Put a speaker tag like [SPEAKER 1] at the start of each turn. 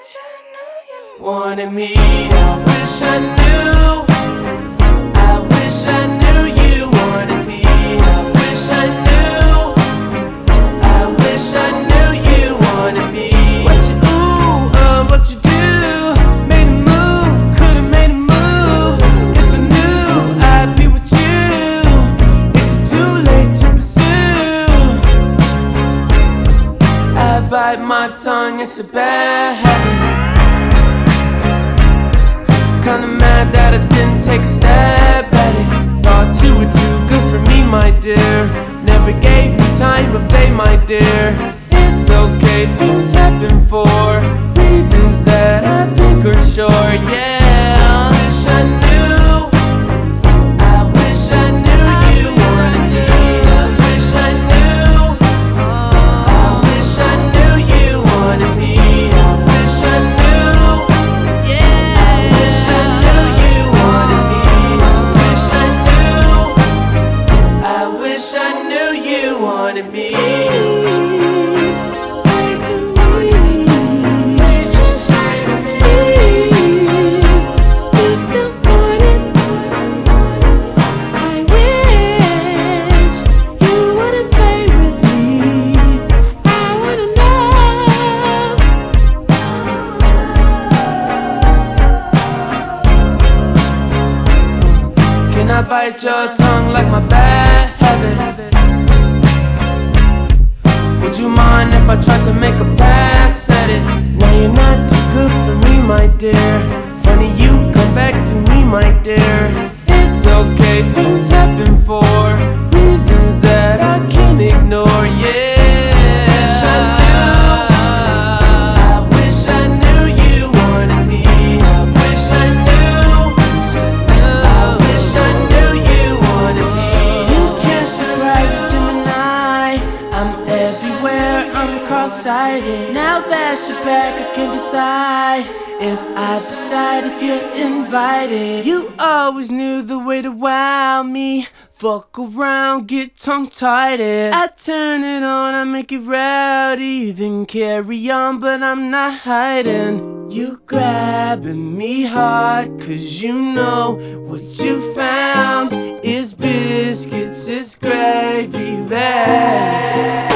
[SPEAKER 1] wish I knew you wanted me. I wish I knew. I wish I knew you wanted me. I wish I knew. I wish I knew you wanted me. What you what you do? Made a move, could've made a move. If I knew I'd be with you. Is it too late to pursue? I bite my tongue, it's a bad habit. Kinda mad that I didn't take a stab at it. Thought you were too good for me, my dear. Never gave me time of day, my dear. It's okay, things happen for reasons that I think are sure, yeah. I wish I knew. I wish I knew you wanted me. I wish I knew. I wish I knew you wanted me. I wish I knew. Yeah. I wish I knew you wanted me. I wish I knew. I wish I knew you wanted me. Say to me, you still want it. I wish you wouldn't play with me. I wanna know. Can I bite your tongue like my bad habit? Would you mind if I tried to make a pass at it? Now you're not too good for me, my dear. Funny you come back to me, my dear. It's okay, things happen for reasons that I can't ignore, yeah. I wish I knew you wanted me. I wish I knew. I wish I knew you wanted me. You can't surprise a Gemini. I'm everywhere, I'm cross-sighted. Now that you're back, I can decide if I decide if you're invited. You always knew the way to wow me. Fuck around, get tongue-tied. I turn it on, I make it rowdy. Then carry on, but I'm not hiding. You grabbing me hard, cause you know what you found is biscuits, it's gravy bag.